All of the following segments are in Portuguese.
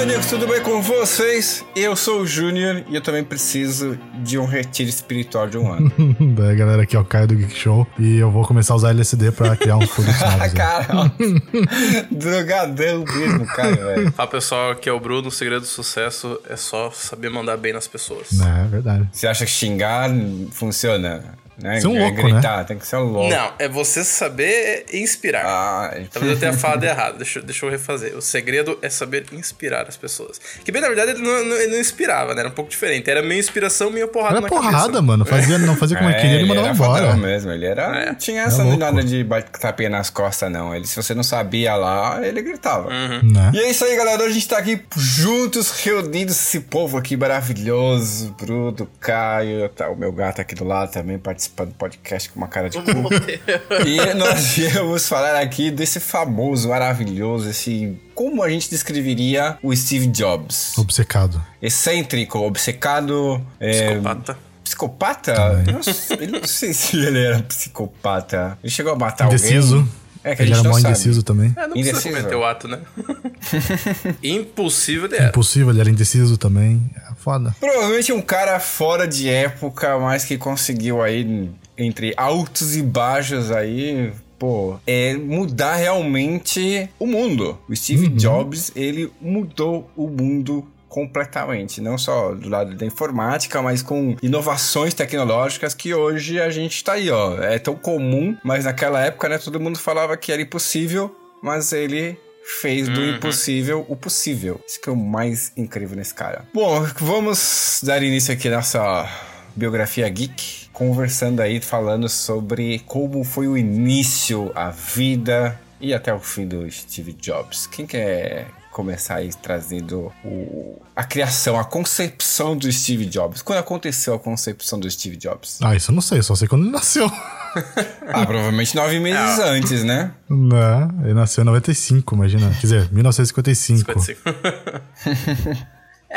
amigos, tudo bem com vocês? Eu sou o Júnior e eu também preciso de um retiro espiritual de um ano. Daí, galera, aqui é o Caio do Geek Show e eu vou começar a usar LSD pra criar uns produtos novos. Cara, drogadão mesmo, Caio, velho. Fala pessoal, aqui é o Bruno. O segredo do sucesso é só saber mandar bem nas pessoas. É verdade. Você acha que xingar funciona? Né? Ser um louco, gritar, né? Tem que ser um louco. Não, é você saber inspirar. Talvez eu tenha falado errado, deixa eu refazer. O segredo é saber inspirar as pessoas. Que bem, na verdade, ele não inspirava, né? Era um pouco diferente. Era meio inspiração, meio porrada Era na porrada, cabeça. mano. Não fazia como ele queria, ele mandava embora. Era mesmo, ele era... Não tinha essa nada de tapinha nas costas, não. Ele, se você não sabia lá, ele gritava. Né? E é isso aí, galera. Hoje a gente tá aqui juntos, reunidos, esse povo aqui maravilhoso. Bruno, Caio, tá o meu gato aqui do lado também, participando do podcast com uma cara de cu. E nós viemos falar aqui desse famoso, maravilhoso, esse... Como a gente descreveria o Steve Jobs? Obcecado. Excêntrico, obcecado... Psicopata? Eu não sei se ele era psicopata. Ele chegou a matar Indeciso. alguém. É que Ele a gente era não mó sabe. indeciso também. Não precisa Indeciso. cometer o ato, né? Impulsivo ele era. Impossível, ele era indeciso também. É foda. Provavelmente um cara fora de época, mas que conseguiu aí, entre altos e baixos aí, mudar realmente o mundo. O Steve Jobs, ele mudou o mundo completamente, não só do lado da informática, mas com inovações tecnológicas que hoje a gente tá aí, ó. É tão comum, mas naquela época, né, todo mundo falava que era impossível, mas ele fez do impossível o possível. Isso que é o mais incrível nesse cara. Bom, vamos dar início aqui nessa biografia geek, conversando aí, falando sobre como foi o início, a vida e até o fim do Steve Jobs. Quem quer começar aí trazendo a criação, a concepção do Steve Jobs? Quando aconteceu a concepção do Steve Jobs? Isso eu não sei, só sei quando ele nasceu. Provavelmente 9 meses antes, né? Não, ele nasceu em 95, imagina. Quer dizer, 1955. 55.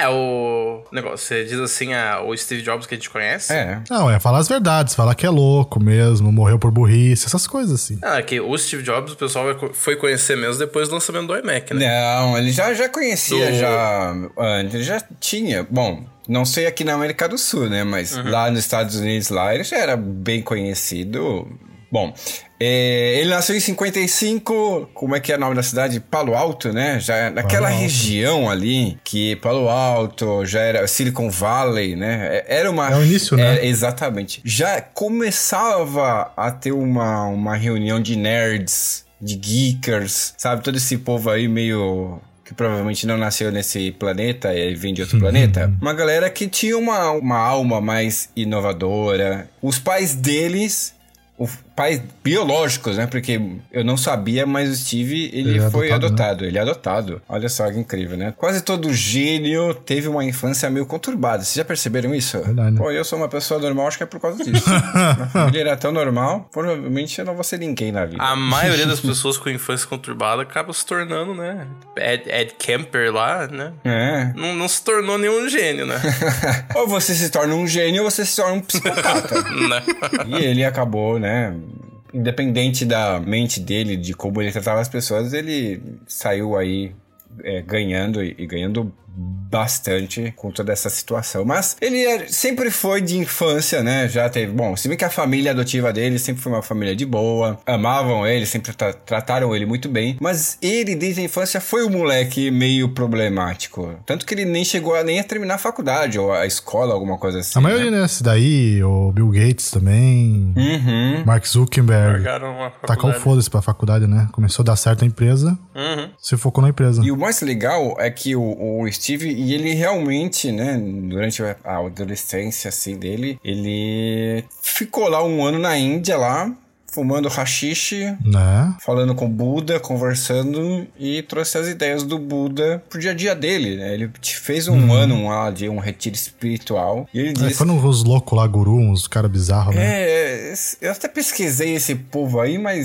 O negócio, você diz assim, o Steve Jobs que a gente conhece? Não, é falar as verdades, falar que é louco mesmo, morreu por burrice, essas coisas assim. Que o Steve Jobs, o pessoal foi conhecer mesmo depois do lançamento do iMac, né? Não, ele já conhecia, já antes, ele já tinha, bom... Não sei aqui na América do Sul, né? Mas lá nos Estados Unidos, lá, ele já era bem conhecido. Bom, ele nasceu em 55, como é que é o nome da cidade? Palo Alto, né? Já naquela região ali, que Palo Alto, já era Silicon Valley, né? Era uma... É o início, né? Exatamente. Já começava a ter uma reunião de nerds, de geekers, sabe? Todo esse povo aí meio... que provavelmente não nasceu nesse planeta e vem de outro planeta. Uma galera que tinha uma alma mais inovadora. Os pais deles... Os pais biológicos, né? Porque eu não sabia, mas o Steve, ele foi adotado. Né? Ele é adotado. Olha só que incrível, né? Quase todo gênio teve uma infância meio conturbada. Vocês já perceberam isso? Verdade. Eu sou uma pessoa normal, acho que é por causa disso. Minha família era tão normal, provavelmente eu não vou ser ninguém na vida. A maioria das pessoas com infância conturbada acaba se tornando, né? Ed Kemper lá, né? Não se tornou nenhum gênio, né? Ou você se torna um gênio ou você se torna um psicopata. E ele acabou, né? Independente da mente dele, de como ele tratava as pessoas, ele saiu aí ganhando e ganhando bastante com toda essa situação. Mas ele sempre foi de infância, né? Já teve... Bom, se bem que a família adotiva dele sempre foi uma família de boa. Amavam ele, sempre trataram ele muito bem. Mas ele, desde a infância, foi um moleque meio problemático. Tanto que ele nem chegou a terminar a faculdade ou a escola, alguma coisa assim. A maioria, né? Esse daí, o Bill Gates também. Mark Zuckerberg. Tacou o foda-se pra faculdade, né? Começou a dar certo a empresa. Se focou na empresa. E o mais legal é que o Steve, e ele realmente, né, durante a adolescência, assim, dele, ele ficou lá um ano na Índia, lá, fumando haxixe, né? Falando com o Buda, conversando, e trouxe as ideias do Buda pro dia a dia dele, né? Ele fez um ano lá de um retiro espiritual, e ele disse... Foram uns loucos lá, guru, uns caras bizarros, né? Eu até pesquisei esse povo aí, mas...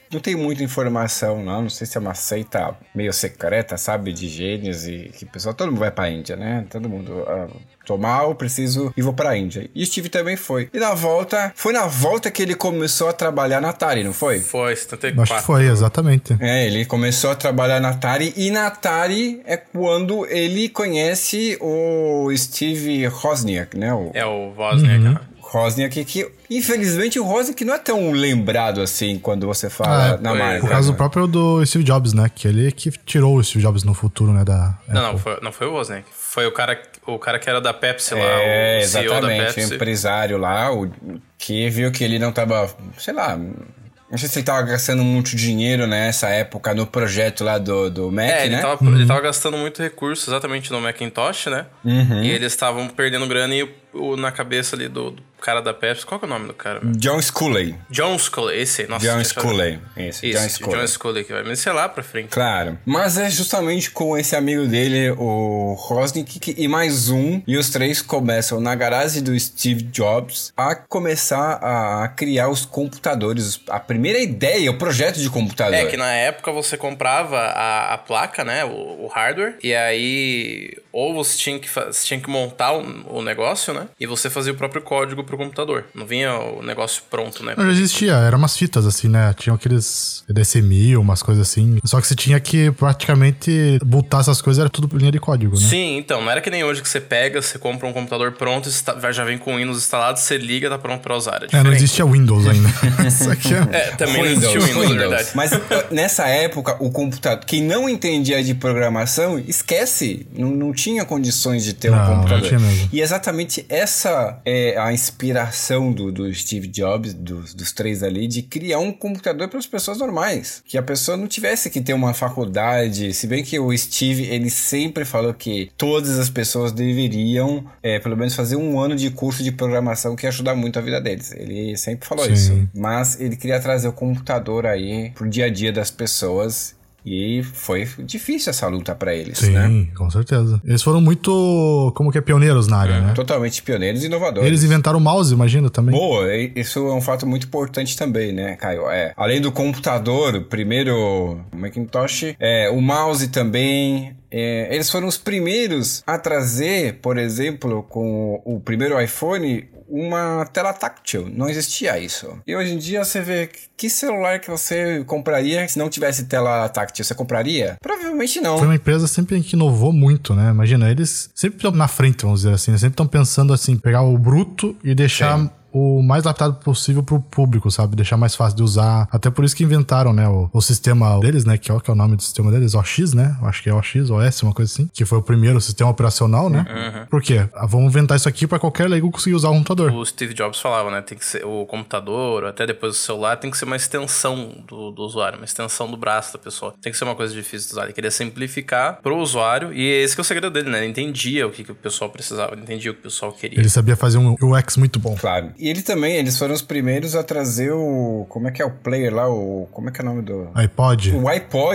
não tem muita informação, não sei se é uma seita meio secreta, sabe, de gênios e que todo mundo vai pra Índia, né? Todo mundo, tô mal, preciso e vou pra Índia. E Steve também foi. E foi na volta que ele começou a trabalhar na Atari, não foi? Foi, 74. Acho que foi, exatamente. Ele começou a trabalhar na Atari e na Atari é quando ele conhece o Steve Wozniak, né? O Wozniak, Wozniak, que infelizmente o Wozniak não é tão lembrado assim quando você fala na marca. Por causa do próprio do Steve Jobs, né? Que ele que tirou o Steve Jobs no futuro, né? Não foi o Wozniak. Foi o cara que era da Pepsi lá, o CEO exatamente, da Pepsi. O empresário lá, que viu que ele não tava, sei lá... Não sei se ele tava gastando muito dinheiro nessa época no projeto lá do Mac, ele né? Ele tava gastando muito recurso exatamente no Macintosh, né? E eles estavam perdendo grana e na cabeça ali do cara da Pepsi. Qual que é o nome do cara? John Sculley. John Sculley, esse. Nossa, John Sculley. Isso, John Sculley que vai me sei lá pra frente. Claro. Mas é justamente com esse amigo dele, o Wozniak, e mais um, e os três começam na garagem do Steve Jobs a começar a criar os computadores. A primeira ideia, o projeto de computador. É que na época você comprava a placa, né? O hardware. E aí... Ou você tinha que montar o negócio, né? E você fazia o próprio código pro computador. Não vinha o negócio pronto, né? Não, já existia. Eram umas fitas, assim, né? Tinham aqueles EDC1000, umas coisas assim. Só que você tinha que praticamente botar essas coisas, era tudo por linha de código, né? Sim, então. Não era que nem hoje que você pega, você compra um computador pronto, já vem com o Windows instalado, você liga, tá pronto pra usar. Não existia Windows ainda. Isso aqui também não existia Windows, na verdade. Mas nessa época, o computador... Quem não entendia de programação, esquece. Não tinha condições de ter um computador. Não tinha mesmo. E exatamente essa é a inspiração do Steve Jobs, dos três ali, de criar um computador para as pessoas normais. Que a pessoa não tivesse que ter uma faculdade. Se bem que o Steve, ele sempre falou que todas as pessoas deveriam, pelo menos, fazer um ano de curso de programação que ia ajudar muito a vida deles. Ele sempre falou isso. Mas ele queria trazer o computador aí pro dia a dia das pessoas. E foi difícil essa luta pra eles, né? Sim, com certeza. Eles foram muito, pioneiros na área, né? Totalmente pioneiros e inovadores. Eles inventaram o mouse, imagina, também. Boa, isso é um fato muito importante também, né, Caio? Além do computador, o primeiro Macintosh, o mouse também... eles foram os primeiros a trazer, por exemplo, com o primeiro iPhone, uma tela táctil. Não existia isso. E hoje em dia você vê que celular que você compraria se não tivesse tela táctil. Você compraria? Provavelmente não. Foi uma empresa sempre que inovou muito, né? Imagina, eles sempre estão na frente, vamos dizer assim. Sempre estão pensando assim, pegar o bruto e deixar... Sim. O mais adaptado possível pro público, sabe? Deixar mais fácil de usar. Até por isso que inventaram, né? O sistema deles, né? Que é o nome do sistema deles? OX, né? Eu acho que é OX, OS, uma coisa assim. Que foi o primeiro sistema operacional, né? Por quê? Vamos inventar isso aqui pra qualquer leigo conseguir usar o computador. O Steve Jobs falava, né? Tem que ser o computador, até depois o celular, tem que ser uma extensão do usuário. Uma extensão do braço da pessoa. Tem que ser uma coisa difícil de usar. Ele queria simplificar pro usuário. E esse que é o segredo dele, né? Ele entendia o que o pessoal precisava. Ele entendia o que o pessoal queria. Ele sabia fazer um UX muito bom. Claro. E eles foram os primeiros a trazer como é que é o player lá, como é que é o nome do... iPod. O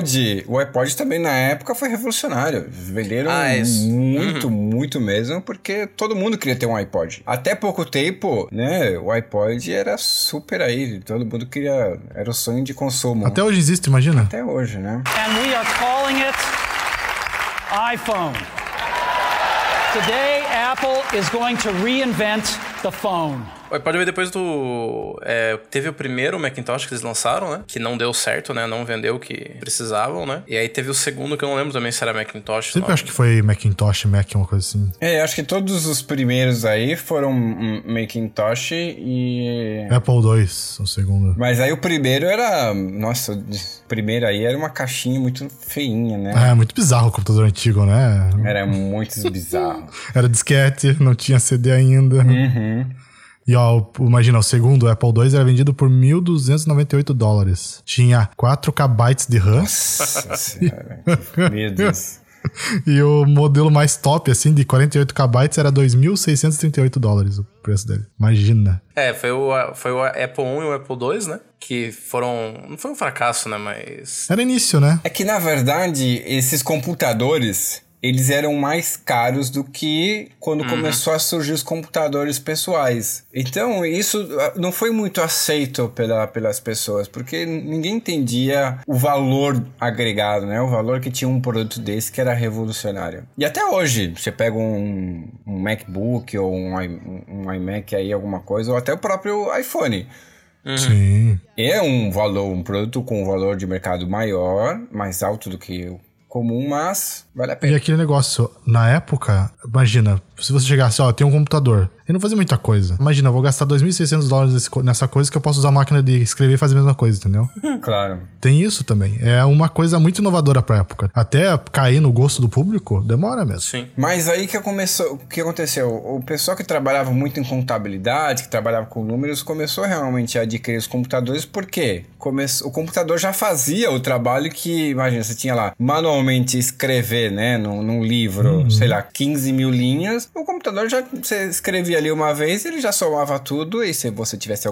iPod também na época foi revolucionário. Venderam muito mesmo, porque todo mundo queria ter um iPod. Até pouco tempo, né, o iPod era super aí, todo mundo queria, era o sonho de consumo. Até hoje existe, imagina. Até hoje, né? And we are calling it iPhone. Today, Apple is going to reinvent the phone. Pode ver depois teve o primeiro Macintosh que eles lançaram, né? Que não deu certo, né? Não vendeu o que precisavam, né? E aí teve o segundo, que eu não lembro também se era Macintosh. Sempre acho que foi Macintosh, Mac, uma coisa assim. Acho que todos os primeiros aí foram Macintosh e... Apple II, o segundo. Mas aí o primeiro era... Nossa, o primeiro aí era uma caixinha muito feinha, né? Muito bizarro o computador antigo, né? Era muito bizarro. Era disquete, não tinha CD ainda. E imagina, o segundo, o Apple II, era vendido por $1.298. Tinha 4 KB de RAM. Nossa senhora, meu Deus. E o modelo mais top, assim, de 48 KB, era $2.638 o preço dele. Imagina. Foi o Apple I e o Apple II, né? Que foram... Não foi um fracasso, né? Mas... Era início, né? É que, na verdade, esses computadores... eles eram mais caros do que quando começou a surgir os computadores pessoais. Então, isso não foi muito aceito pelas pessoas, porque ninguém entendia o valor agregado, né? O valor que tinha um produto desse que era revolucionário. E até hoje, você pega um MacBook ou um iMac aí, alguma coisa, ou até o próprio iPhone. Sim. É um produto com um valor de mercado maior, mais alto do que o comum, mas vale a pena. E aquele negócio, na época, imagina, se você chegasse, tem um computador, ele não fazia muita coisa. Imagina, eu vou gastar $2.600 nessa coisa que eu posso usar a máquina de escrever e fazer a mesma coisa, entendeu? Claro. Tem isso também. É uma coisa muito inovadora pra época. Até cair no gosto do público, demora mesmo. Sim. Mas aí o que aconteceu? O pessoal que trabalhava muito em contabilidade, que trabalhava com números, começou realmente a adquirir os computadores, porque o computador já fazia o trabalho que, imagina, você tinha lá, manualmente escrever, né, num livro, sei lá, 15 mil linhas, o computador você escrevia ali uma vez, ele já somava tudo, e se você tivesse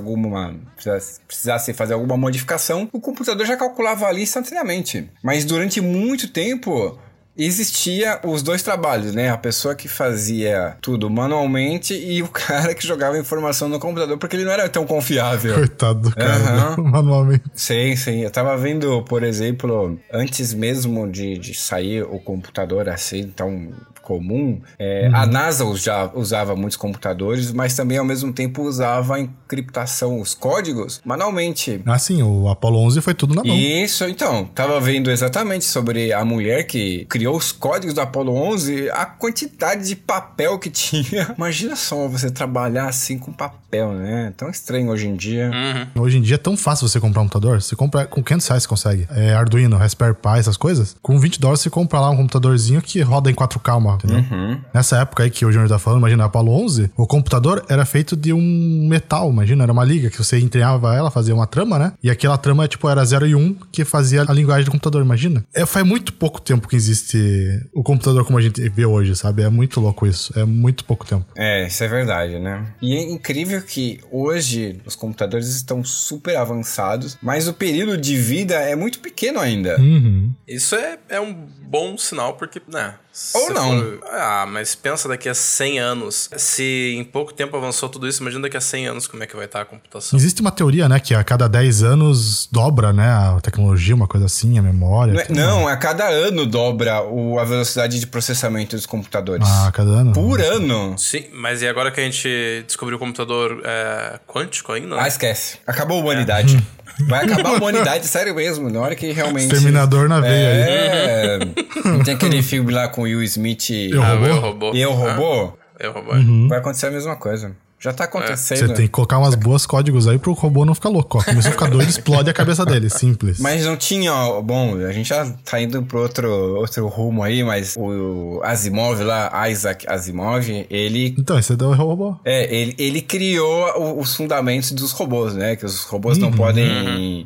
precisasse fazer alguma modificação, o computador já calculava ali instantaneamente. Mas durante muito tempo existia os dois trabalhos, né? A pessoa que fazia tudo manualmente e o cara que jogava informação no computador, porque ele não era tão confiável. Coitado do cara, manualmente. Sim. Eu tava vendo, por exemplo, antes mesmo de sair o computador assim tão comum, a NASA já usava muitos computadores, mas também ao mesmo tempo usava a encriptação, os códigos, manualmente. Ah, sim, o Apollo 11 foi tudo na mão. Isso, então, tava vendo exatamente sobre a mulher que criou os códigos do Apollo 11, a quantidade de papel que tinha. Imagina só você trabalhar assim com papel, né? Tão estranho hoje em dia. Hoje em dia é tão fácil você comprar um computador. Você compra com R$500 você consegue. Arduino, Raspberry Pi, essas coisas. Com $20 você compra lá um computadorzinho que roda em 4K, entendeu? Nessa época aí que o Júnior tá falando, imagina, Apollo 11, o computador era feito de um metal, imagina, era uma liga que você entranhava ela, fazia uma trama, né? E aquela trama, era 0 e 1, que fazia a linguagem do computador, imagina. Faz muito pouco tempo que existe o computador como a gente vê hoje, sabe? É muito louco isso, é muito pouco tempo. Isso é verdade, né? E é incrível que hoje os computadores estão super avançados, mas o período de vida é muito pequeno ainda. Isso é um bom sinal, porque, né? Ou não. Mas pensa daqui a 100 anos. Se em pouco tempo avançou tudo isso, imagina daqui a 100 anos como é que vai estar a computação. Existe uma teoria, né, que a cada 10 anos dobra, né, a tecnologia, uma coisa assim, a memória. Não, a cada ano dobra a velocidade de processamento dos computadores. A cada ano? Por ano. Sim, mas e agora que a gente descobriu o computador quântico ainda? Né? Esquece. Acabou a humanidade. Vai acabar a humanidade, sério mesmo. Na hora que realmente... Exterminador na veia aí. Não tem aquele filme lá com Will Smith... Eu Robô? Eu Robô? Eu Robô. Vai acontecer a mesma coisa. Já tá acontecendo. Você tem que colocar umas boas códigos aí pro robô não ficar louco, Começou a ficar doido, explode a cabeça dele, simples. Mas não tinha, bom, a gente já tá indo pro outro rumo aí, mas o Asimov lá, Isaac Asimov, ele... Então, esse é o robô. Ele criou os fundamentos dos robôs, né? Que os robôs não podem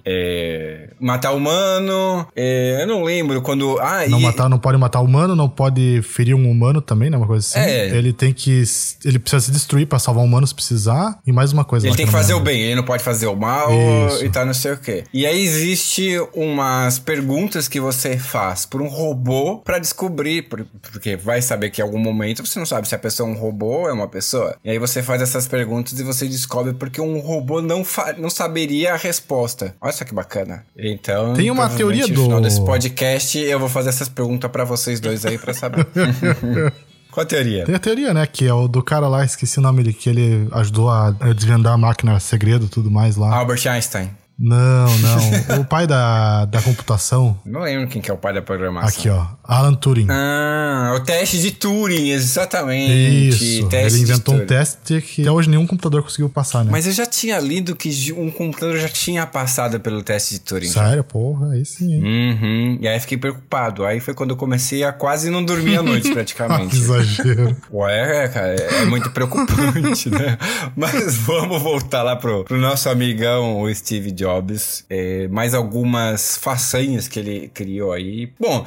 matar humano, eu não lembro quando... Não pode matar humano, não pode ferir um humano também, né? Uma coisa assim. Ele precisa se destruir pra salvar um humano se precisar, e mais uma coisa. Ele tem que fazer o bem, ele não pode fazer o mal. Isso. E tal, não sei o quê. E aí existe umas perguntas que você faz por um robô pra descobrir, porque vai saber que em algum momento você não sabe se a pessoa é um robô ou é uma pessoa. E aí você faz essas perguntas e você descobre porque um robô não saberia a resposta. Olha só que bacana. Então, tem uma teoria no final desse podcast eu vou fazer essas perguntas pra vocês dois aí pra saber. Qual a teoria? Tem a teoria, né? Que é o do cara lá, esqueci o nome dele, que ele ajudou a desvendar a máquina segredo e tudo mais lá. Albert Einstein. Não. O pai da computação. Não lembro quem que é o pai da programação. Aqui, ó. Alan Turing. O teste de Turing, exatamente. Isso. Ele inventou um teste que até hoje nenhum computador conseguiu passar, né? Mas eu já tinha lido que um computador já tinha passado pelo teste de Turing. Sério? Porra, aí sim. E aí fiquei preocupado. Aí foi quando eu comecei a quase não dormir à noite, praticamente. Que exagero. Cara, é muito preocupante, né? Mas vamos voltar lá pro nosso amigão, o Steve Jobs. Mais algumas façanhas que ele criou aí. Bom,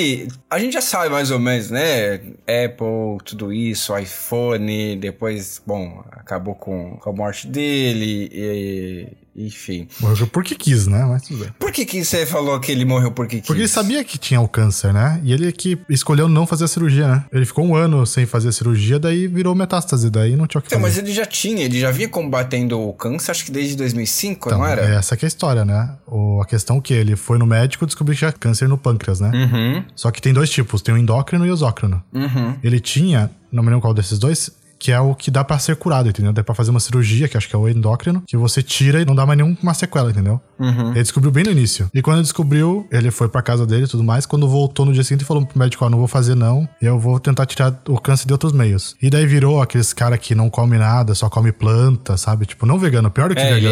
a gente já sabe mais ou menos, né? Apple, tudo isso, iPhone, depois, bom, acabou com a morte dele enfim. Morreu porque quis, né? Mas tudo bem. Por que você falou que ele morreu porque quis? Porque ele sabia que tinha o câncer, né? E ele que escolheu não fazer a cirurgia, né? Ele ficou 1 ano sem fazer a cirurgia, daí virou metástase, daí não tinha o que fazer. Mas ele já vinha combatendo o câncer, acho que desde 2005, então, não era? Essa que é a história, né? A questão que ele foi no médico e descobriu que tinha câncer no pâncreas, né? Uhum. Só que tem 2 tipos, tem o endócrino e o exócrino. Uhum. Ele tinha, não me lembro qual desses dois, que é o que dá pra ser curado, entendeu? Dá pra fazer uma cirurgia, que acho que é o endócrino, que você tira e não dá mais nenhuma sequela, entendeu? Uhum. Ele descobriu bem no início. E quando ele descobriu, ele foi pra casa dele e tudo mais. Quando voltou no dia seguinte, ele falou pro médico, ó, não vou fazer não, eu vou tentar tirar o câncer de outros meios. E daí virou aqueles cara que não come nada, só come planta, sabe? Tipo, não vegano, pior do que vegano.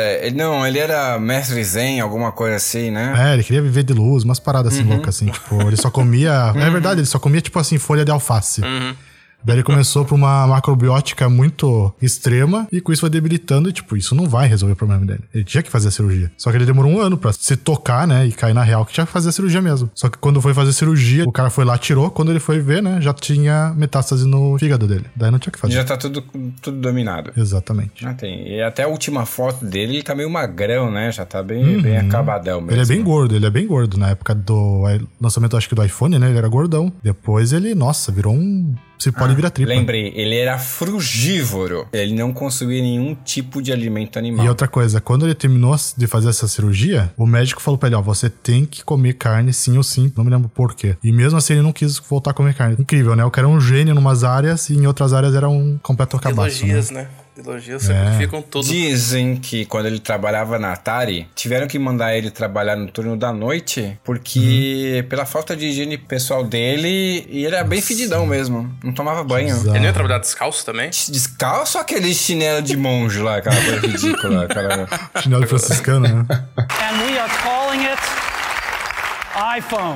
Ele era mestre zen, alguma coisa assim, né? Ele queria viver de luz, umas paradas assim loucas, assim. Tipo, ele só comia... É verdade, ele só comia, tipo assim, folha de alface. Daí ele começou por uma macrobiótica muito extrema e com isso foi debilitando e, tipo, isso não vai resolver o problema dele. Ele tinha que fazer a cirurgia. Só que ele demorou 1 ano pra se tocar, né, e cair na real que tinha que fazer a cirurgia mesmo. Só que quando foi fazer a cirurgia, o cara foi lá, tirou. Quando ele foi ver, né, já tinha metástase no fígado dele. Daí não tinha que fazer. Já tá tudo dominado. Exatamente. Já tem. E até a última foto dele, ele tá meio magrão, né? Já tá bem acabadão mesmo. Ele é bem gordo. Na época do lançamento, acho que do iPhone, né, ele era gordão. Depois ele, nossa, virou um... Se pode virar tripa. Lembrei, ele era frugívoro. Ele não consumia nenhum tipo de alimento animal. E outra coisa, quando ele terminou de fazer essa cirurgia, o médico falou pra ele, ó, você tem que comer carne sim ou sim. Não me lembro por quê. E mesmo assim ele não quis voltar a comer carne. Incrível, né? O cara era um gênio em umas áreas e em outras áreas era um completo cabaço. Elogias, né? Elogios simplificam tudo. Dizem que quando ele trabalhava na Atari, tiveram que mandar ele trabalhar no turno da noite, porque pela falta de higiene pessoal dele, e ele era bem fedidão mesmo. Não tomava banho. Ele não ia trabalhar descalço também? Descalço ou aquele chinelo de monge lá, aquela coisa ridícula? Chinelo franciscano, né? And we are calling it iPhone.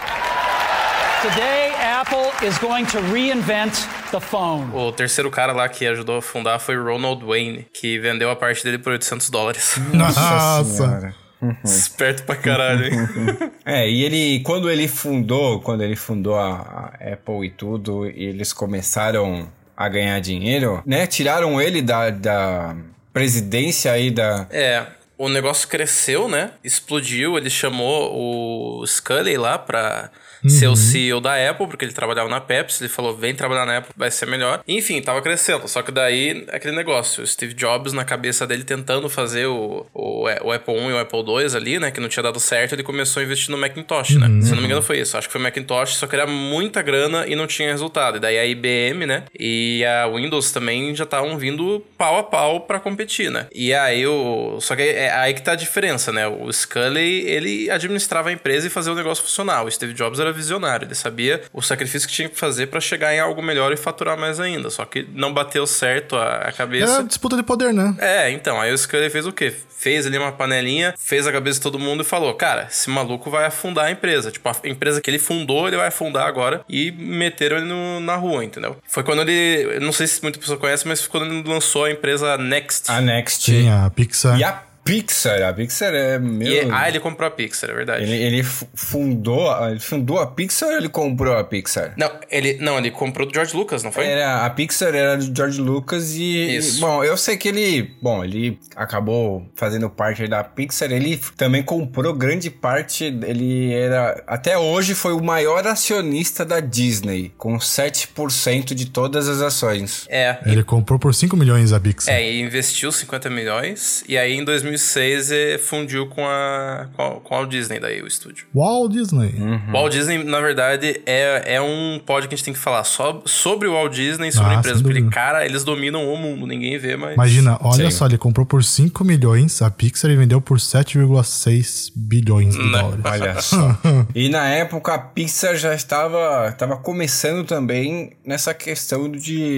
Today, Apple is going to reinvent the phone. O terceiro cara lá que ajudou a fundar foi o Ronald Wayne, que vendeu a parte dele por $800. Nossa Senhora. Esperto pra caralho, hein? E ele, quando ele fundou a Apple e tudo, e eles começaram a ganhar dinheiro, né? Tiraram ele da presidência aí da... O negócio cresceu, né? Explodiu, ele chamou o Sculley lá pra ser o CEO da Apple, porque ele trabalhava na Pepsi. Ele falou, vem trabalhar na Apple, vai ser melhor. Enfim, tava crescendo. Só que daí, aquele negócio, o Steve Jobs na cabeça dele tentando fazer o Apple I e o Apple II ali, né? Que não tinha dado certo, ele começou a investir no Macintosh, né? Se eu não me engano foi isso. Acho que foi o Macintosh, só que era muita grana e não tinha resultado. E daí a IBM, né? E a Windows também já estavam vindo pau a pau pra competir, né? E aí Só que é aí que tá a diferença, né? O Sculley, ele administrava a empresa e fazia o negócio funcionar. O Steve Jobs era visionário. Ele sabia o sacrifício que tinha que fazer pra chegar em algo melhor e faturar mais ainda. Só que não bateu certo a cabeça. Era disputa de poder, né? Então. Aí o Sculley fez o quê? Fez ali uma panelinha, fez a cabeça de todo mundo e falou, cara, esse maluco vai afundar a empresa. Tipo, a empresa que ele fundou, ele vai afundar agora. E meteram ele na rua, entendeu? Foi quando ele... Não sei se muita pessoa conhece, mas foi quando ele lançou a empresa Next. A Next. Tinha a Pixar. E a Pixar é meu... ele comprou a Pixar, é verdade. Ele fundou a Pixar ou ele comprou a Pixar? Ele comprou do George Lucas, não foi? A Pixar era do George Lucas e bom, eu sei que ele acabou fazendo parte da Pixar, ele também comprou grande parte, ele era, até hoje foi o maior acionista da Disney, com 7% de todas as ações. Ele comprou por 5 milhões a Pixar. E investiu 50 milhões, e aí em 2006 fundiu com a Walt Disney, daí o estúdio. Walt Disney. Walt Disney, na verdade, é um pod que a gente tem que falar só sobre o Walt Disney, sobre a empresa, porque, cara, eles dominam o mundo, ninguém vê, mas... Imagina, olha só, ele comprou por 5 milhões a Pixar e vendeu por 7,6 bilhões de dólares. Olha só. E na época a Pixar já estava começando também nessa questão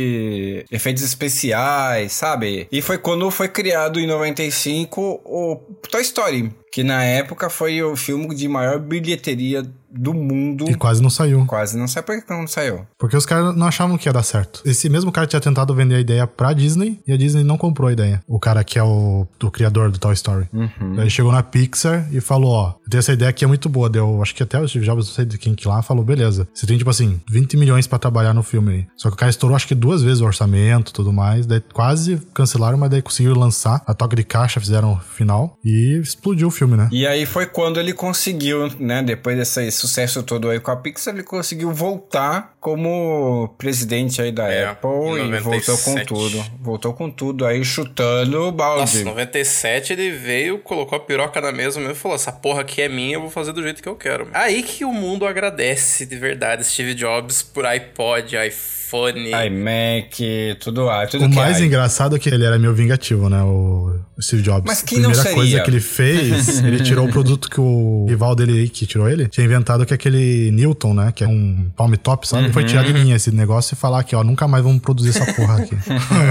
de efeitos especiais, sabe? E foi quando foi criado em 95 o Toy Story. que na época foi o filme de maior bilheteria do mundo. E quase não saiu. Quase não saiu. Por que não saiu? Porque os caras não achavam que ia dar certo. Esse mesmo cara tinha tentado vender a ideia pra Disney e a Disney não comprou a ideia. O cara que é o criador do Toy Story. Daí ele chegou na Pixar e falou, ó, eu tenho essa ideia aqui, é muito boa. Deu, acho que até o Steve Jobs, não sei de quem que lá, falou, beleza. Você tem, tipo assim, 20 milhões pra trabalhar no filme aí. Só que o cara estourou, acho que 2 vezes o orçamento e tudo mais. Daí quase cancelaram, mas daí conseguiram lançar. A toca de caixa fizeram o final e explodiu o filme, né? E aí foi quando ele conseguiu, né, depois desse sucesso todo aí com a Pixar, ele conseguiu voltar como presidente aí da Apple e voltou com tudo. Voltou com tudo aí, chutando o balde. Nossa, em 97 ele veio, colocou a piroca na mesa mesmo e falou, essa porra aqui é minha, eu vou fazer do jeito que eu quero. Aí que o mundo agradece de verdade Steve Jobs por iPod, iPhone, iMac, tudo que o mais engraçado é que ele era meio vingativo, né? O Steve Jobs. Mas quem a não primeira seria? coisa que ele fez, ele tirou o produto que o rival dele aí, que tirou ele, tinha inventado, que é aquele Newton, né? Que é um palm top, sabe? Foi tirar de linha esse negócio e falar que, ó, nunca mais vamos produzir essa porra aqui.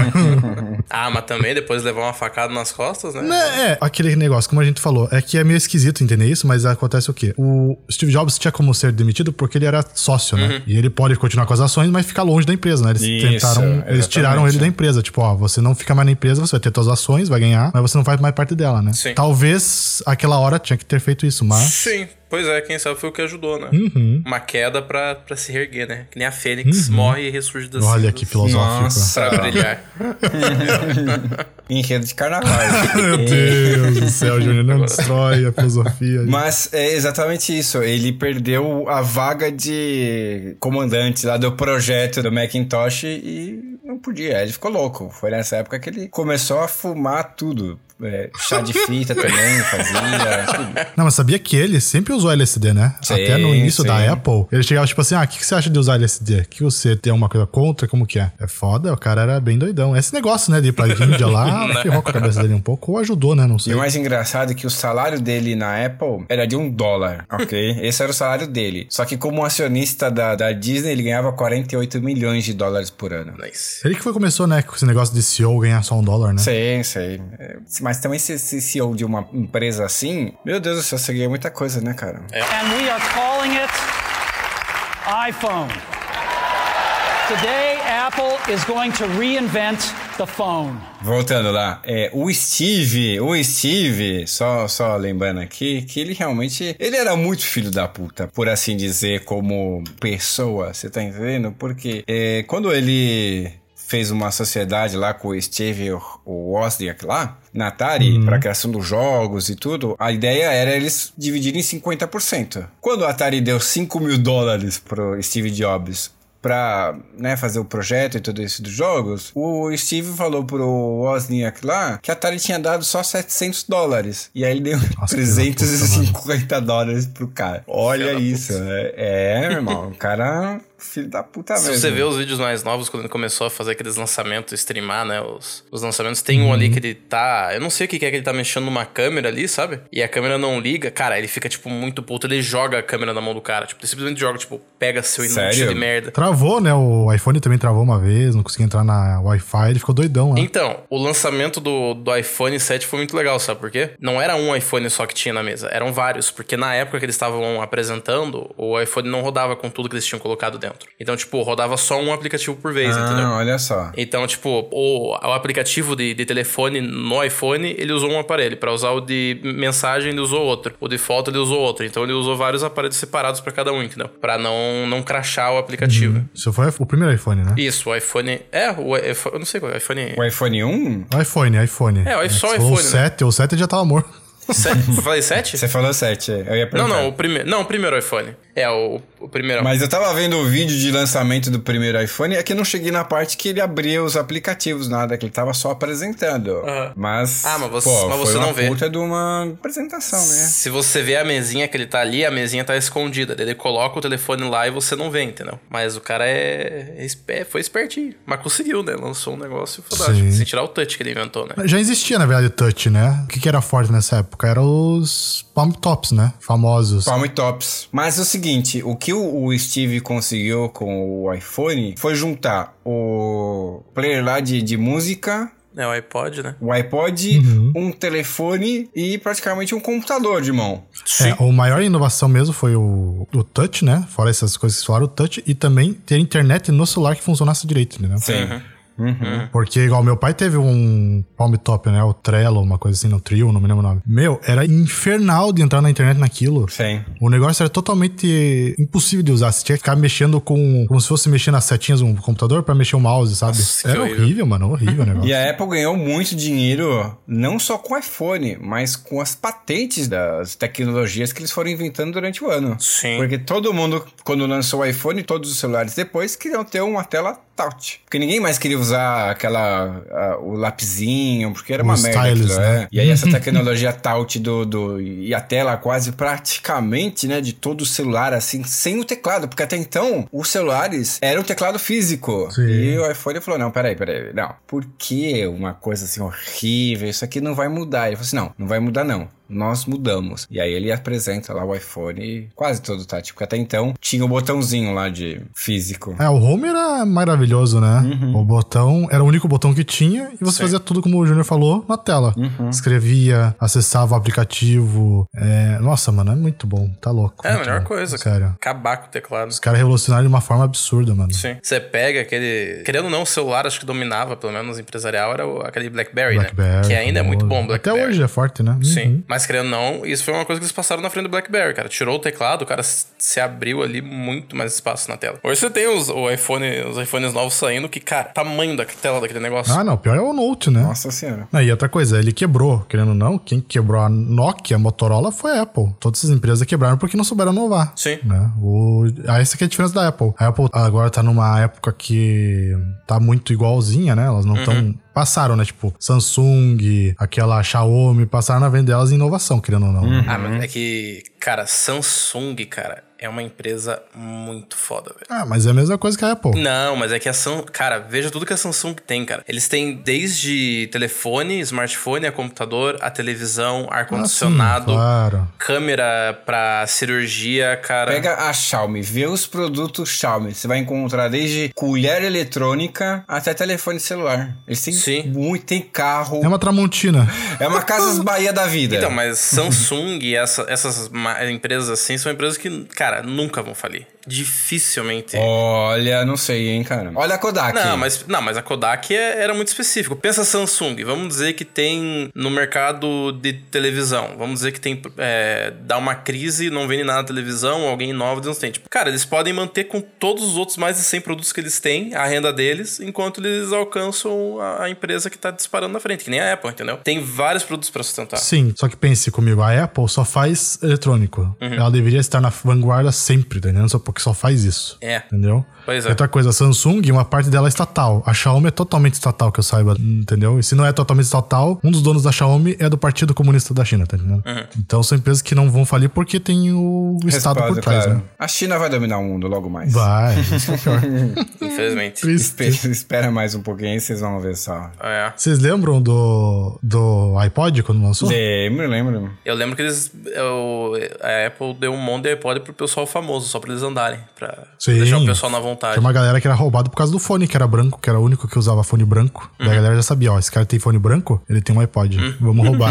Ah, mas também depois levar uma facada nas costas, né? É, aquele negócio, como a gente falou, é que é meio esquisito entender isso, mas acontece o quê? O Steve Jobs tinha como ser demitido porque ele era sócio, né? E ele pode continuar com as ações, mas ficar longe da empresa, né? Eles tiraram ele da empresa. Tipo, ó, você não fica mais na empresa, você vai ter suas ações, vai ganhar, mas você não faz mais parte dela, né? Sim. Talvez aquela hora tinha que ter feito isso, mas... Sim. Pois é, quem sabe foi o que ajudou, né? Uma queda pra se reerguer, né? Que nem a Fênix morre e ressurge das Olha que filosófico. Nossa. Pra brilhar. Enredo de carnaval. Meu Deus do céu, Júnior, não destrói a filosofia. Mas é exatamente isso. Ele perdeu a vaga de comandante lá do projeto do Macintosh e não podia. Ele ficou louco. Foi nessa época que ele começou a fumar tudo. Chá de fita também fazia. Tudo. Não, mas sabia que ele sempre usou LSD, né? Sim, até no início sim. da Apple, ele chegava tipo assim, o que você acha de usar LSD? Que você tem alguma coisa contra? Como que é? É foda, o cara era bem doidão. Esse negócio, né, de ir pra Índia lá, ferrou com a cabeça dele um pouco, ou ajudou, né? Não E sei. o mais engraçado é que o salário dele na Apple era de $1, ok? Esse era o salário dele. Só que como acionista da Disney, ele ganhava 48 milhões de dólares por ano. Nice. Ele que foi começou, né, com esse negócio de CEO ganhar só $1, né? Sei. Mas também se CEO de uma empresa assim, meu Deus do céu, você ganha muita coisa, né, cara? And we are calling it iPhone. Today, Apple is going to reinvent the phone. Voltando lá, o Steve, só lembrando aqui, que ele realmente, ele era muito filho da puta, por assim dizer, como pessoa, você tá entendendo? Porque quando ele fez uma sociedade lá com o Steve Wozniak lá, na Atari, pra criação dos jogos e tudo, a ideia era eles dividirem em 50%. Quando a Atari deu $5 mil pro Steve Jobs pra, né, fazer o projeto e tudo isso dos jogos, o Steve falou pro Wozniak lá que a Atari tinha dado só $700. E aí ele deu $350 pro cara. Olha isso. Meu irmão, o cara... Filho da puta mesmo. Se você vê os vídeos mais novos, quando ele começou a fazer aqueles lançamentos, streamar, né? Os lançamentos, tem um ali que ele tá... Eu não sei o que é que ele tá mexendo numa câmera ali, sabe? E a câmera não liga. Cara, ele fica, tipo, muito puto. Ele joga a câmera na mão do cara. Tipo, ele simplesmente joga, tipo, pega seu inútil de merda. Travou, né? O iPhone também travou uma vez, não conseguia entrar na Wi-Fi, ele ficou doidão lá. Então, o lançamento do iPhone 7 foi muito legal, sabe por quê? Não era um iPhone só que tinha na mesa, eram vários. Porque na época que eles estavam apresentando, o iPhone não rodava com tudo que eles tinham colocado dentro. Então, tipo, rodava só um aplicativo por vez, entendeu? Olha só. Então, tipo, o aplicativo de telefone no iPhone, ele usou um aparelho. Pra usar o de mensagem, ele usou outro. O de foto, ele usou outro. Então, ele usou vários aparelhos separados pra cada um, entendeu? Pra não crashar o aplicativo. Isso foi o primeiro iPhone, né? Isso, o iPhone... eu não sei qual é o iPhone... O iPhone 1? iPhone. Só o iPhone. iPhone, O 7 já tava morto. Eu falei 7? Você falou 7, eu ia perguntar. Não, o primeiro iPhone. O primeiro. Mas eu tava vendo o vídeo de lançamento do primeiro iPhone, é que eu não cheguei na parte que ele abria os aplicativos, nada, que ele tava só apresentando. Mas você não vê. Foi uma puta de uma apresentação, né? Se você vê a mesinha que ele tá ali, a mesinha tá escondida. Ele coloca o telefone lá e você não vê, entendeu? Mas o cara foi espertinho. Mas conseguiu, né? Lançou um negócio fantástico. Sem tirar o touch que ele inventou, né? Já existia, na verdade, touch, né? O que era forte nessa época? Eram os palm tops, né? Famosos. Palm tops. Mas é o seguinte, o que o Steve conseguiu com o iPhone foi juntar o player lá de música É o iPod, né? O iPod, um telefone e praticamente um computador de mão. Sim. A maior inovação mesmo foi o Touch, né? Fora essas coisas que falaram, o Touch. E também ter internet no celular que funcionasse direito, né? Sim. Porque igual meu pai teve um Palm Top, né? O Trello, uma coisa assim, no Trio, não me lembro o nome. Meu, era infernal de entrar na internet naquilo. Sim. O negócio era totalmente impossível de usar. Você tinha que ficar mexendo como se fosse mexer nas setinhas do computador pra mexer o mouse, sabe? Nossa, era horrível, mano. Horrível o negócio. E a Apple ganhou muito dinheiro, não só com o iPhone, mas com as patentes das tecnologias que eles foram inventando durante o ano. Sim. Porque todo mundo, quando lançou o iPhone, todos os celulares depois, queriam ter uma tela touch. Porque ninguém mais queria usar o lapisinho, porque era uma merda stylus, aquilo, né? E aí essa tecnologia touch e a tela quase praticamente, né, de todo o celular, assim, sem o teclado. Porque até então, os celulares eram teclado físico. Sim. E o iPhone falou, não, peraí. Não, por que uma coisa assim horrível? Isso aqui não vai mudar. Ele falou assim, não vai mudar não. Nós mudamos. E aí ele apresenta lá o iPhone quase todo tátil. Porque até então tinha o botãozinho lá de físico. O Home era maravilhoso, né? O botão era o único botão que tinha e você fazia tudo como o Júnior falou na tela. Escrevia, acessava o aplicativo. Nossa, mano, é muito bom. Tá louco. É a melhor coisa. Sério. Acabar com o teclado. Os caras revolucionaram de uma forma absurda, mano. Sim. Você pega aquele... Querendo ou não, o celular acho que dominava, pelo menos empresarial, era aquele BlackBerry, né? Que ainda é muito bom, BlackBerry. Até hoje é forte, né? Sim. Mas querendo ou não, isso foi uma coisa que eles passaram na frente do BlackBerry, cara. Tirou o teclado, o cara se abriu ali muito mais espaço na tela. Hoje você tem os iPhones novos saindo que, cara, tamanho da tela daquele negócio. Não, pior é o Note, né? Nossa senhora. E outra coisa, ele quebrou, querendo ou não, quem quebrou a Nokia, a Motorola, foi a Apple. Todas as empresas quebraram porque não souberam inovar. Sim. Né? Essa que é a diferença da Apple. A Apple agora tá numa época que tá muito igualzinha, né? Elas não estão... Passaram, né? Tipo, Samsung, aquela Xiaomi, passaram na venda delas em inovação, querendo ou não. Mas é que, cara, Samsung, cara, é uma empresa muito foda, velho. Mas é a mesma coisa que a Apple. Não, mas é que cara, veja tudo que a Samsung tem, cara. Eles têm desde telefone, smartphone, a computador, a televisão, ar-condicionado, claro. câmera pra cirurgia, cara. Pega a Xiaomi, vê os produtos Xiaomi. Você vai encontrar desde colher eletrônica até telefone celular. Eles têm muito, tem carro. É uma Tramontina. É uma Casas Bahia da vida. Então, mas Samsung e essas empresas assim são empresas que, cara, nunca vão falir. Dificilmente. Olha, não sei, hein, cara. Olha a Kodak. Não, mas a Kodak era muito específico. Pensa Samsung, vamos dizer que tem no mercado de televisão, vamos dizer que tem dá uma crise, não vende nada na televisão, alguém inova, não tem. Tipo, cara, eles podem manter com todos os outros mais de 100 produtos que eles têm, a renda deles, enquanto eles alcançam a empresa que tá disparando na frente, que nem a Apple, entendeu? Tem vários produtos pra sustentar. Sim, só que pense comigo, a Apple só faz eletrônico. Ela deveria estar na vanguarda sempre, tá entendendo? Só porque só faz isso. Entendeu? Pois é. Outra coisa, a Samsung, uma parte dela é estatal. A Xiaomi é totalmente estatal, que eu saiba, entendeu? E se não é totalmente estatal, um dos donos da Xiaomi é do Partido Comunista da China, tá entendendo? Então são empresas que não vão falir porque tem o Estado por trás, claro. né? A China vai dominar o mundo logo mais. Vai, isso é pior. Infelizmente. Espera mais um pouquinho e vocês vão ver só. Vocês lembram do iPod quando lançou? Lembro. Eu lembro que a Apple deu um monte de iPod pro pessoal famoso, só pra eles andarem, pra deixar o pessoal na vontade. Tinha uma galera que era roubada por causa do fone, que era branco, que era o único que usava fone branco. Daí a galera já sabia, esse cara tem fone branco, ele tem um iPod, vamos roubar.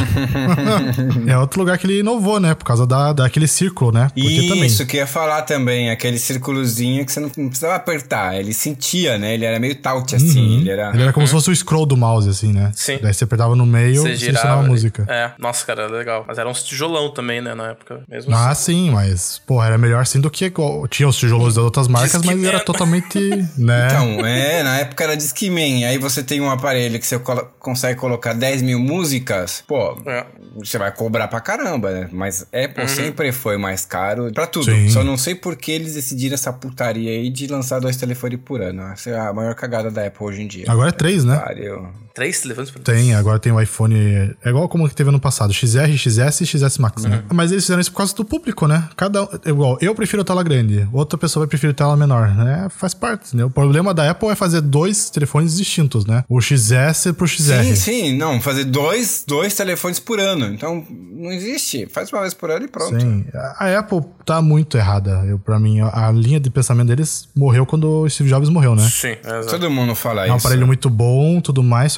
É outro lugar que ele inovou, né? Por causa daquele círculo, né? Porque isso que eu ia falar também, aquele círculozinho que você não precisava apertar, ele sentia, né? Ele era meio touch, assim. Ele era como se fosse o scroll do mouse, assim, né? Sim. Daí você apertava no meio e funcionava a música. Nossa, cara, era legal. Mas era uns tijolão também, né, na época. Mesmo sim, mas, porra, era melhor assim do que... Tinha os tijolos das outras marcas, mas era totalmente, né? Então, na época era Discman. Aí você tem um aparelho que você consegue colocar 10 mil músicas, você vai cobrar pra caramba, né? Mas Apple sempre foi mais caro pra tudo. Sim. Só não sei por que eles decidiram essa putaria aí de lançar 2 telefones por ano. Essa é a maior cagada da Apple hoje em dia. Agora é 3, né? 3 telefones por ano? Tem, agora tem o iPhone... É igual como que teve ano passado. XR, XS e XS Max, né? Mas eles fizeram isso por causa do público, né? Igual, eu prefiro tela grande. Outra pessoa vai preferir tela menor, né? Faz parte, né? O problema da Apple é fazer 2 telefones distintos, né? O XS pro XR. Sim. Não, fazer dois telefones por ano. Então, não existe. Faz uma vez por ano e pronto. Sim. A Apple tá muito errada. Pra mim, a linha de pensamento deles morreu quando o Steve Jobs morreu, né? Sim, exato. Todo mundo fala isso. É um aparelho muito bom, tudo mais, só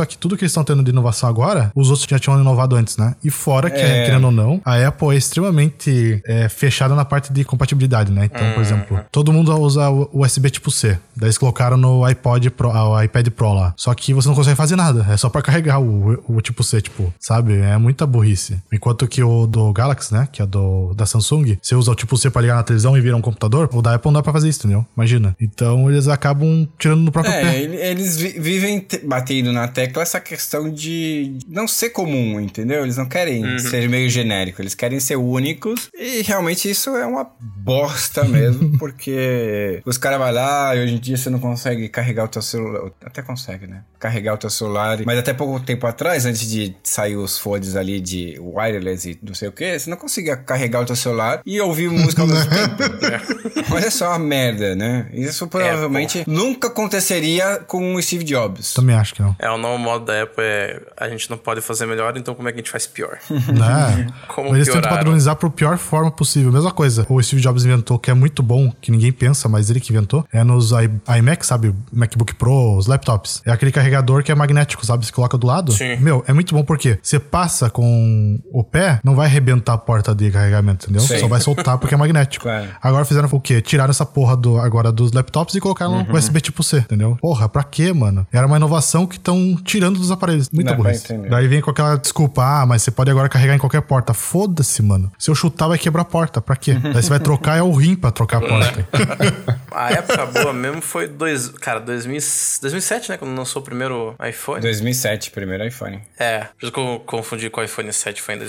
que tudo que eles estão tendo de inovação agora, os outros já tinham inovado antes, né? E fora que, querendo ou não, a Apple é extremamente fechada na parte de compatibilidade, né? Então, por exemplo, todo mundo usa o USB tipo C. Daí eles colocaram no iPad Pro lá. Só que você não consegue fazer nada. É só pra carregar o tipo C, tipo, sabe? É muita burrice. Enquanto que o do Galaxy, né? Que é da Samsung, você usa o tipo C pra ligar na televisão e vira um computador, o da Apple não dá pra fazer isso, entendeu? Imagina. Então eles acabam tirando no próprio pé. Eles vivem batendo na tecla essa questão de não ser comum, entendeu? Eles não querem ser meio genérico, eles querem ser únicos e realmente isso é uma bosta mesmo, porque os caras vão lá e hoje em dia você não consegue carregar o teu celular, até consegue, né? Carregar o teu celular, mas até pouco tempo atrás, antes de sair os fones ali de wireless e não sei o que, você não conseguia carregar o teu celular e ouvir música ao mesmo tempo. Olha só a merda, né? Isso provavelmente nunca aconteceria com o Steve Jobs. Também acho que não. O novo modo da Apple a gente não pode fazer melhor, então como é que a gente faz pior? Como eles tentam padronizar pro pior forma possível. Mesma coisa, o Steve Jobs inventou, que é muito bom, que ninguém pensa, mas ele que inventou, é nos iMac, sabe? MacBook Pro, os laptops. É aquele carregador que é magnético, sabe? Você coloca do lado. Sim. Meu, é muito bom porque você passa com o pé, não vai arrebentar a porta de carregamento, entendeu? Sim. Só vai soltar porque é magnético. Claro. Agora fizeram o quê? Tiraram essa porra agora dos laptops e colocaram no USB tipo C, entendeu? Porra, pra quê, mano? Era uma inovação que estão tirando dos aparelhos. Muita burrice. Daí vem com aquela desculpa, mas você pode agora carregar em qualquer porta. Foda-se, mano. Se eu chutar, vai quebrar a porta. Pra quê? Daí você vai trocar, é o rim pra trocar a porta. A época boa mesmo foi 2007, né? Quando lançou o primeiro iPhone. 2007, primeiro iPhone. Por isso que eu confundi com o iPhone 7, foi em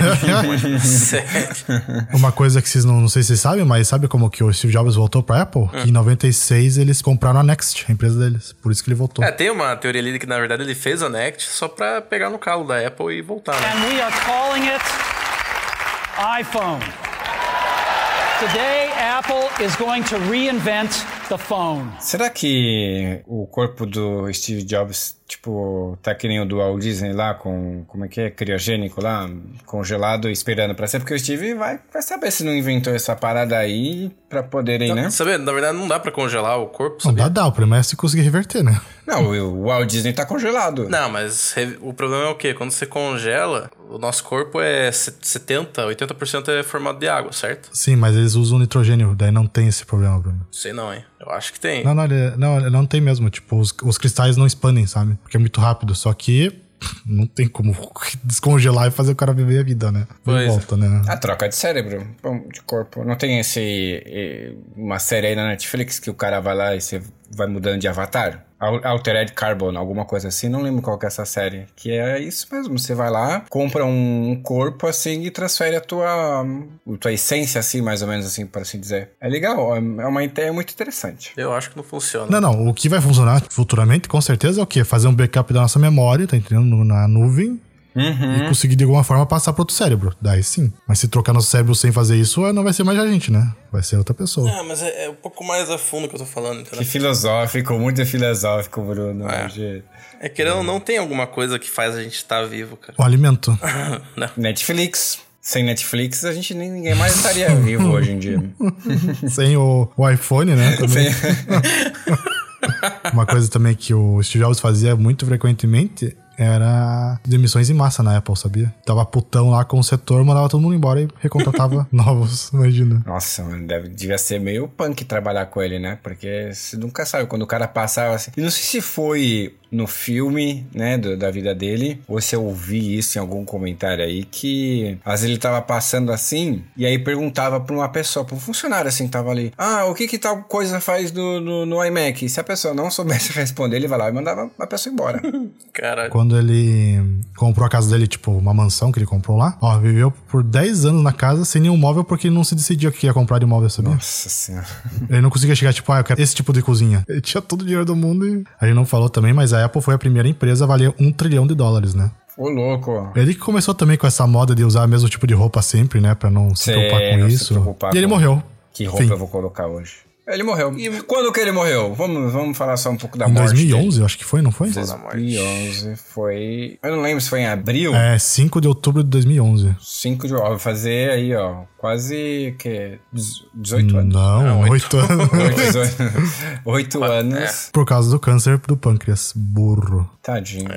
2007. Uma coisa que vocês não sei se vocês sabem, mas sabe como que o Steve Jobs voltou pra Apple? Que em 96 eles compraram a Next, a empresa deles. Por isso que ele voltou. Tem uma teoria ali que na verdade ele fez a Next só pra pegar no calo da Apple e voltar, né? And we are calling it iPhone. Today, Apple is going to reinvent the phone. Será que o corpo do Steve Jobs, tipo, tá que nem o do Walt Disney lá, com, como é que é, criogênico lá, congelado, esperando pra ser? Porque o Steve vai saber se não inventou essa parada aí pra poderem, né? Sabe, na verdade não dá pra congelar o corpo, Não sabia? dá, o problema é se conseguir reverter, né? Não, o Walt Disney tá congelado. Não, mas o problema é o quê? Quando você congela, o nosso corpo é 80% é formado de água, certo? Sim, mas eles usam nitrogênio, daí não tem esse problema, Bruno. Sei não, hein? Eu acho que tem. Não tem mesmo. Tipo, os cristais não expandem, sabe? Porque é muito rápido. Só que não tem como descongelar e fazer o cara viver a vida, né? Pois volta, né? A troca de cérebro, de corpo. Não tem uma série aí na Netflix que o cara vai lá e você vai mudando de avatar? Altered Carbon, alguma coisa assim, não lembro qual que é essa série. Que é isso mesmo, você vai lá, compra um corpo assim e transfere a tua essência assim, mais ou menos assim, por assim dizer. É legal, é uma ideia muito interessante. Eu acho que não funciona. Não, o que vai funcionar futuramente, com certeza, é o quê? Fazer um backup da nossa memória, tá entendendo? Na nuvem. E conseguir de alguma forma passar pro outro cérebro. Daí sim. Mas se trocar nosso cérebro sem fazer isso, não vai ser mais a gente, né? Vai ser outra pessoa. Mas é um pouco mais a fundo que eu tô falando, entendeu? Que filosófico, muito filosófico, Bruno. Querendo ou não, tem alguma coisa que faz a gente estar vivo, cara. O alimento. Não. Netflix. Sem Netflix, ninguém mais estaria vivo hoje em dia. Sem o iPhone, né? Também. Uma coisa também que o Steve Jobs fazia muito frequentemente era demissões em massa na Apple, sabia? Tava putão lá com o setor, mandava todo mundo embora e recontratava novos, imagina. Nossa, mano, devia ser meio punk trabalhar com ele, né? Porque você nunca sabe, quando o cara passava assim... E não sei se foi no filme, né, da vida dele, ou se eu ouvi isso em algum comentário aí, que às vezes ele tava passando assim, e aí perguntava pra uma pessoa, pra um funcionário assim, que tava ali, o que tal coisa faz no iMac? Se a pessoa não soubesse responder, ele vai lá e mandava a pessoa embora. Caralho. Quando ele comprou a casa dele, tipo, uma mansão que ele comprou lá, viveu por 10 anos na casa sem nenhum móvel, porque ele não se decidia o que ia comprar de móvel, sabia? Nossa senhora. Ele não conseguia chegar, tipo, eu quero esse tipo de cozinha. Ele tinha todo o dinheiro do mundo e... A gente não falou também, mas a Apple foi a primeira empresa a valer $1 trilhão, né? Ô, louco. Ele que começou também com essa moda de usar o mesmo tipo de roupa sempre, né? Pra não se preocupar com isso. E ele morreu. Que roupa eu vou colocar hoje? Ele morreu. E quando que ele morreu? Vamos falar só um pouco da morte. Em 2011, dele. eu acho que foi, não foi? 2011 foi... Eu não lembro se foi em abril. 5 de outubro de 2011. 5 de outubro. Vai fazer aí, quase 18 anos. Não, 8 anos. 8 anos. Por causa do câncer do pâncreas. Burro. Tadinho.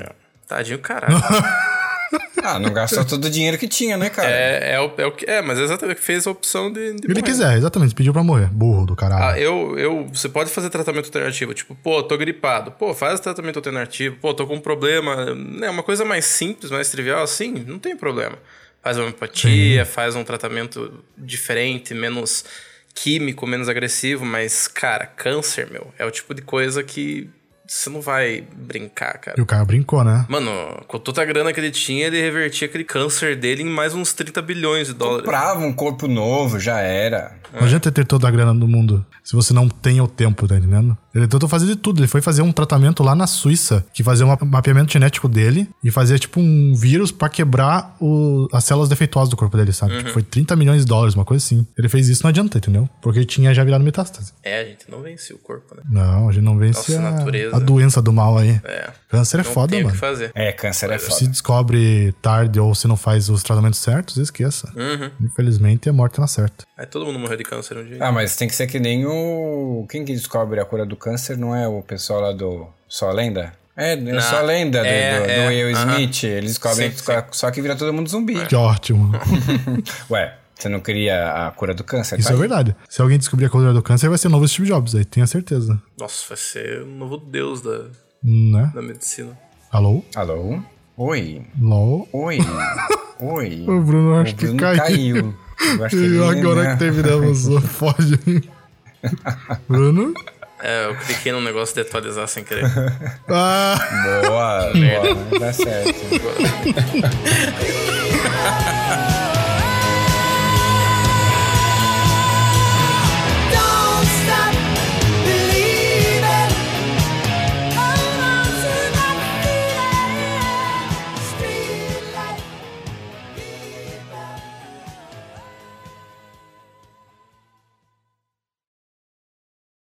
Tadinho, caralho. Não gastou todo o dinheiro que tinha, né, cara? Mas exatamente, fez a opção de Ele morrer. quiser, exatamente, pediu pra morrer. Burro do caralho. Você pode fazer tratamento alternativo. Tipo, pô, tô gripado. Pô, faz tratamento alternativo. Pô, tô com um problema. Né, uma coisa mais simples, mais trivial, assim, não tem problema. Faz uma empatia, faz um tratamento diferente, menos químico, menos agressivo. Mas, cara, câncer, meu, é o tipo de coisa que você não vai brincar, cara. E o cara brincou, né? Mano, com toda a grana que ele tinha, ele revertia aquele câncer dele em mais uns 30 bilhões de dólares. Comprava um corpo novo, já era. Não adianta ter toda a grana do mundo se você não tem o tempo, tá entendendo? Ele tentou fazer de tudo. Ele foi fazer um tratamento lá na Suíça, que fazia um mapeamento genético dele e fazia tipo um vírus pra quebrar as células defeituosas do corpo dele, sabe? Tipo, foi 30 milhões de dólares, uma coisa assim. Ele fez isso, não adianta, entendeu? Porque ele tinha já virado metástase. A gente não vence o corpo, né? Não, a gente não vence a doença do mal aí. Câncer é foda, mano. Tem o que fazer. Câncer é foda. Se descobre tarde ou se não faz os tratamentos certos, esqueça. Infelizmente, a morte não acerta. Aí todo mundo morreu de câncer um dia. Mas tem que ser que nem o... Quem que descobre a cura do câncer não é o pessoal lá do Só a Lenda? Só a Lenda do Will Smith. Eles descobrem só que vira todo mundo zumbi. Que ótimo. Ué, você não queria a cura do câncer? Isso é verdade. Se alguém descobrir a cura do câncer, vai ser o novo Steve Jobs, aí tenha certeza. Nossa, vai ser o novo deus da medicina. Alô? Alô? Oi? Alô? Oi? Oi? O Bruno acho que caiu. Eu acho que agora que terminamos o pódio. Bruno? Eu cliquei no negócio de atualizar sem querer. Boa, dá certo.